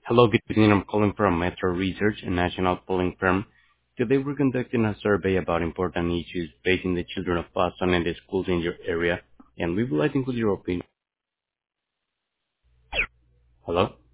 Hello, good evening. I'm calling from Metro Research, a national polling firm. Today we're conducting a survey about important issues facing the children of Boston and the schools in your area, and we would like to include your opinion. Hello?